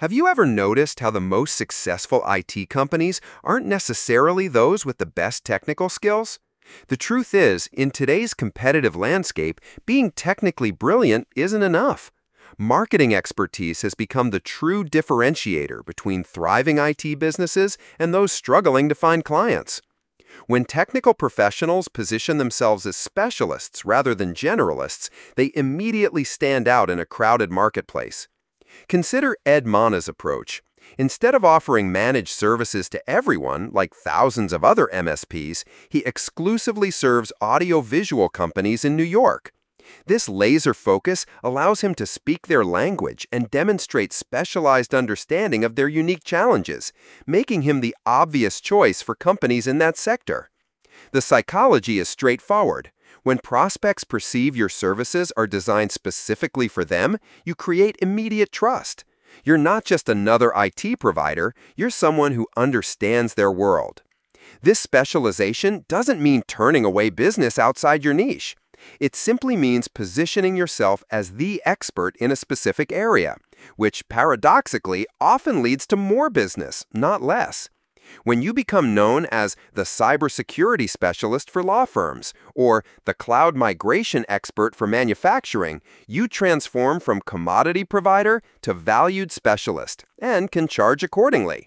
Have you ever noticed how the most successful IT companies aren't necessarily those with the best technical skills? The truth is, in today's competitive landscape, being technically brilliant isn't enough. Marketing expertise has become the true differentiator between thriving IT businesses and those struggling to find clients. When technical professionals position themselves as specialists rather than generalists, they immediately stand out in a crowded marketplace. Consider Ed Mana's approach. Instead of offering managed services to everyone, like thousands of other MSPs, he exclusively serves audiovisual companies in New York. This laser focus allows him to speak their language and demonstrate specialized understanding of their unique challenges, making him the obvious choice for companies in that sector. The psychology is straightforward. When prospects perceive your services are designed specifically for them, you create immediate trust. You're not just another IT provider, you're someone who understands their world. This specialization doesn't mean turning away business outside your niche. It simply means positioning yourself as the expert in a specific area, which paradoxically often leads to more business, not less. When you become known as the cybersecurity specialist for law firms or the cloud migration expert for manufacturing, you transform from commodity provider to valued specialist and can charge accordingly.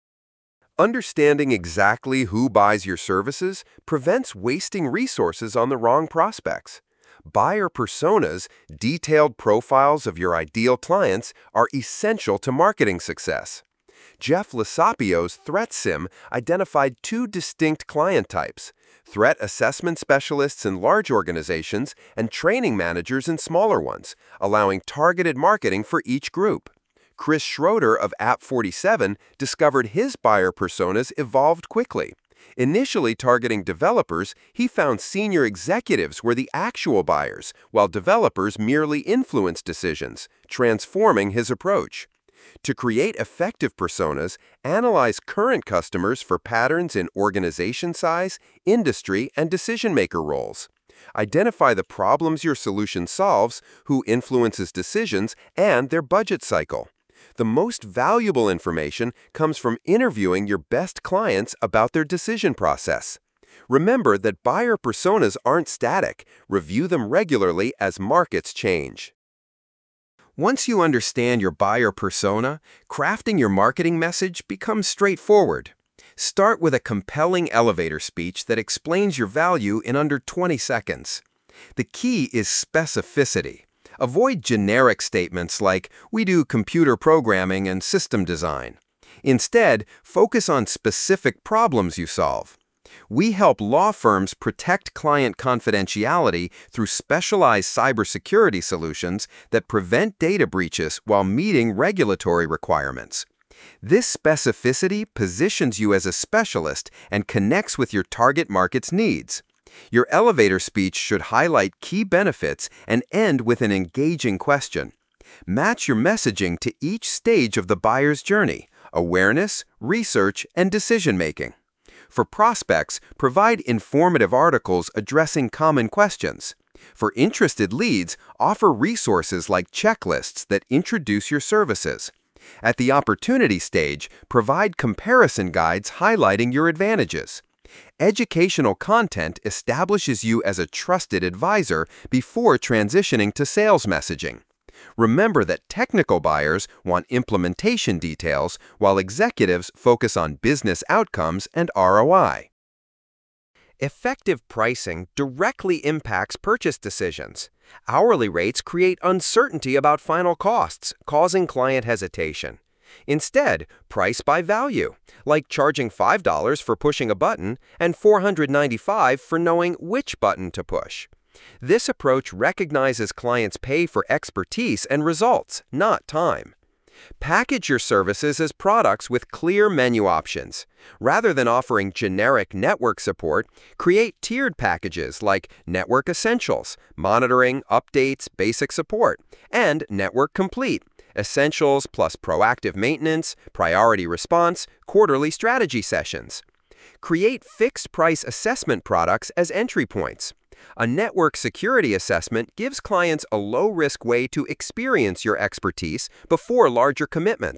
Understanding exactly who buys your services prevents wasting resources on the wrong prospects. Buyer personas, detailed profiles of your ideal clients, are essential to marketing success. Jeff Losapio's ThreatSim identified two distinct client types: threat assessment specialists in large organizations and training managers in smaller ones, allowing targeted marketing for each group. Chris Schroeder of App47 discovered his buyer personas evolved quickly. Initially targeting developers, he found senior executives were the actual buyers, while developers merely influenced decisions, transforming his approach. To create effective personas, analyze current customers for patterns in organization size, industry, and decision-maker roles. Identify the problems your solution solves, who influences decisions, and their budget cycle. The most valuable information comes from interviewing your best clients about their decision process. Remember that buyer personas aren't static. Review them regularly as markets change. Once you understand your buyer persona, crafting your marketing message becomes straightforward. Start with a compelling elevator speech that explains your value in under 20 seconds. The key is specificity. Avoid generic statements like, "We do computer programming and system design." Instead, focus on specific problems you solve. We help law firms protect client confidentiality through specialized cybersecurity solutions that prevent data breaches while meeting regulatory requirements. This specificity positions you as a specialist and connects with your target market's needs. Your elevator speech should highlight key benefits and end with an engaging question. Match your messaging to each stage of the buyer's journey: awareness, research, and decision-making. For prospects, provide informative articles addressing common questions. For interested leads, offer resources like checklists that introduce your services. At the opportunity stage, provide comparison guides highlighting your advantages. Educational content establishes you as a trusted advisor before transitioning to sales messaging. Remember that technical buyers want implementation details, while executives focus on business outcomes and ROI. Effective pricing directly impacts purchase decisions. Hourly rates create uncertainty about final costs, causing client hesitation. Instead, price by value, like charging $5 for pushing a button and $495 for knowing which button to push. This approach recognizes clients pay for expertise and results, not time. Package your services as products with clear menu options. Rather than offering generic network support, create tiered packages like Network Essentials, monitoring, updates, basic support, and Network Complete, Essentials plus proactive maintenance, priority response, quarterly strategy sessions. Create fixed-price assessment products as entry points. A network security assessment gives clients a low-risk way to experience your expertise before larger commitments.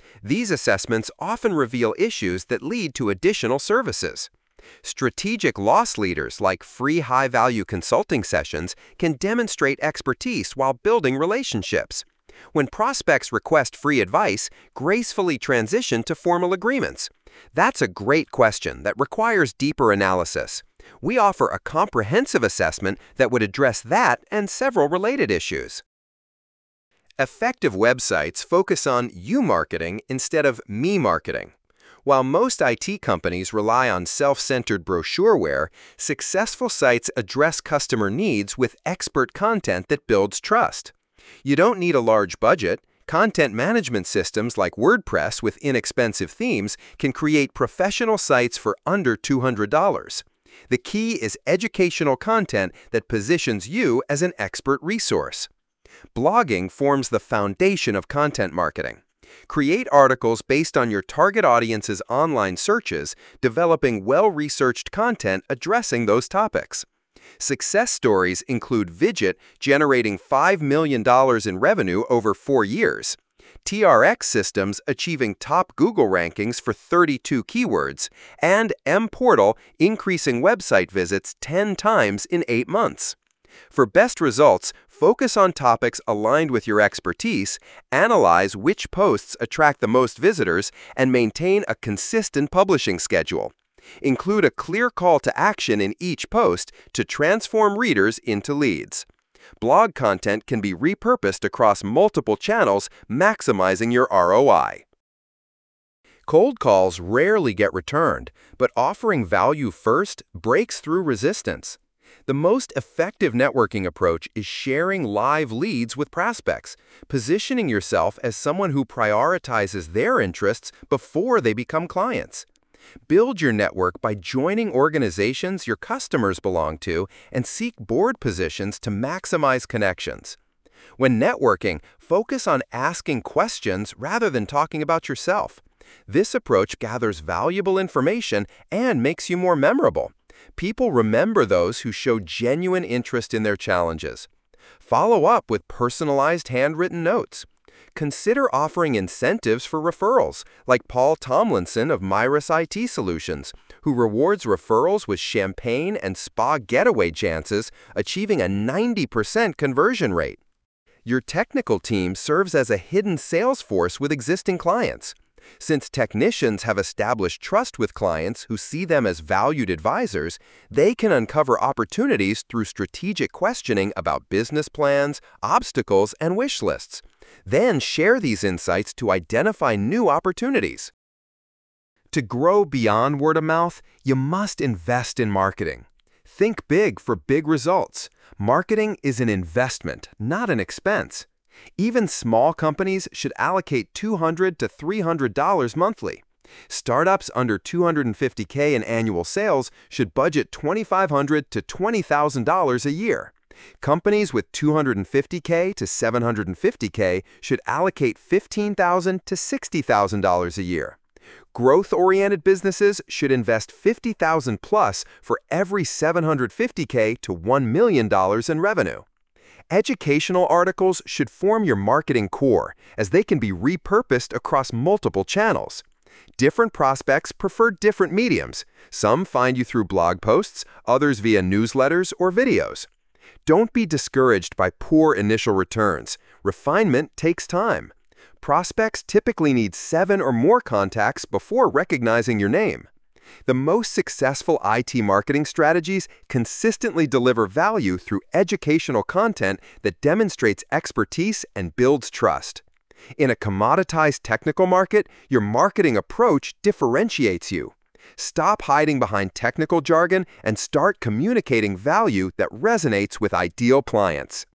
These assessments often reveal issues that lead to additional services. Strategic loss leaders like free high-value consulting sessions can demonstrate expertise while building relationships. When prospects request free advice, gracefully transition to formal agreements. That's a great question that requires deeper analysis. We offer a comprehensive assessment that would address that and several related issues. Effective websites focus on you marketing instead of me marketing. While most IT companies rely on self-centered brochureware, successful sites address customer needs with expert content that builds trust. You don't need a large budget. Content management systems like WordPress with inexpensive themes can create professional sites for under $200. The key is educational content that positions you as an expert resource. Blogging forms the foundation of content marketing. Create articles based on your target audience's online searches, developing well-researched content addressing those topics. Success stories include Vidget generating $5 million in revenue over 4 years, TRX Systems achieving top Google rankings for 32 keywords, and mPortal increasing website visits 10 times in 8 months. For best results, focus on topics aligned with your expertise, analyze which posts attract the most visitors, and maintain a consistent publishing schedule. Include a clear call to action in each post to transform readers into leads. Blog content can be repurposed across multiple channels, maximizing your ROI. Cold calls rarely get returned, but offering value first breaks through resistance. The most effective networking approach is sharing live leads with prospects, positioning yourself as someone who prioritizes their interests before they become clients. Build your network by joining organizations your customers belong to and seek board positions to maximize connections. When networking, focus on asking questions rather than talking about yourself. This approach gathers valuable information and makes you more memorable. People remember those who show genuine interest in their challenges. Follow up with personalized handwritten notes. Consider offering incentives for referrals, like Paul Tomlinson of Myris IT Solutions, who rewards referrals with champagne and spa getaway chances, achieving a 90% conversion rate. Your technical team serves as a hidden sales force with existing clients. Since technicians have established trust with clients who see them as valued advisors, they can uncover opportunities through strategic questioning about business plans, obstacles, and wish lists. Then share these insights to identify new opportunities. To grow beyond word of mouth, you must invest in marketing. Think big for big results. Marketing is an investment, not an expense. Even small companies should allocate $200 to $300 monthly. Startups under $250K in annual sales should budget $2,500 to $20,000 a year. Companies with $250K to $750K should allocate $15,000 to $60,000 a year. Growth-oriented businesses should invest $50,000 plus for every $750K to $1 million in revenue. Educational articles should form your marketing core, as they can be repurposed across multiple channels. Different prospects prefer different mediums. Some find you through blog posts, others via newsletters or videos. Don't be discouraged by poor initial returns. Refinement takes time. Prospects typically need 7 or more contacts before recognizing your name. The most successful IT marketing strategies consistently deliver value through educational content that demonstrates expertise and builds trust. In a commoditized technical market, your marketing approach differentiates you. Stop hiding behind technical jargon and start communicating value that resonates with ideal clients.